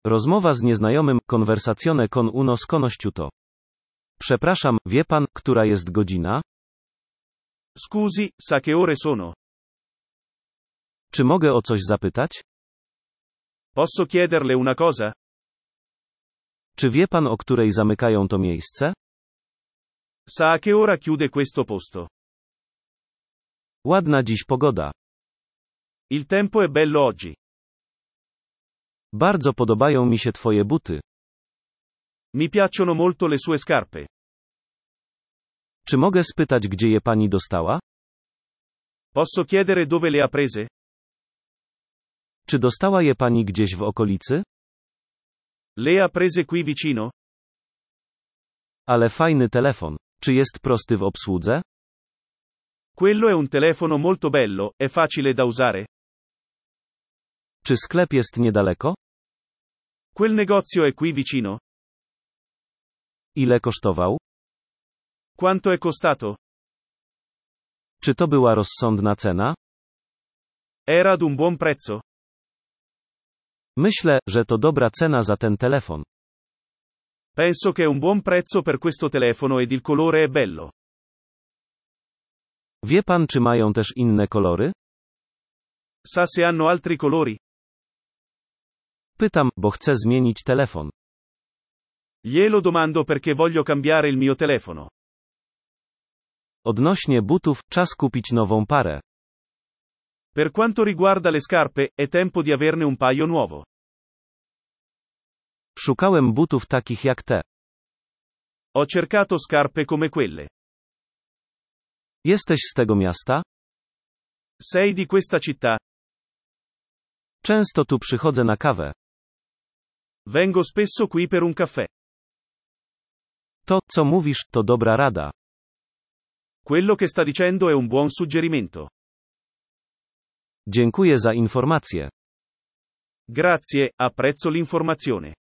Rozmowa z nieznajomym, conversazione con uno sconosciuto. Przepraszam, wie pan, która jest godzina? Scusi, sa che ore sono? Czy mogę o coś zapytać? Posso chiederle una cosa? Czy wie pan, o której zamykają to miejsce? Sa a che ora chiude questo posto? Ładna dziś pogoda. Il tempo è bello oggi. Bardzo podobają mi się twoje buty. Mi piacciono molto le sue scarpe. Czy mogę spytać, gdzie je pani dostała? Posso chiedere dove le ha prese? Czy dostała je pani gdzieś w okolicy? Le ha prese qui vicino? Ale fajny telefon. Czy jest prosty w obsłudze? Quello è un telefono molto bello, è facile da usare? Czy sklep jest niedaleko? Quel negozio è qui vicino? Ile kosztował? Quanto è costato? Czy to była rozsądna cena? Era ad un buon prezzo? Myślę, że to dobra cena za ten telefon. Penso che è un buon prezzo per questo telefono ed il colore è bello. Wie pan, czy mają też inne kolory? Sa se hanno altri colori? Pytam, bo chcę zmienić telefon. Glielo domando perché voglio cambiare il mio telefono. Odnośnie butów, czas kupić nową parę. Per quanto riguarda le scarpe, è tempo di averne un paio nuovo. Szukałem butów takich jak te. Ho cercato scarpe come quelle. Jesteś z tego miasta? Sei di questa città? Często tu przychodzę na kawę. Vengo spesso qui per un caffè. To, co mówisz, to dobra rada. Quello che sta dicendo è un buon suggerimento. Dziękuję za informację. Grazie, apprezzo l'informazione.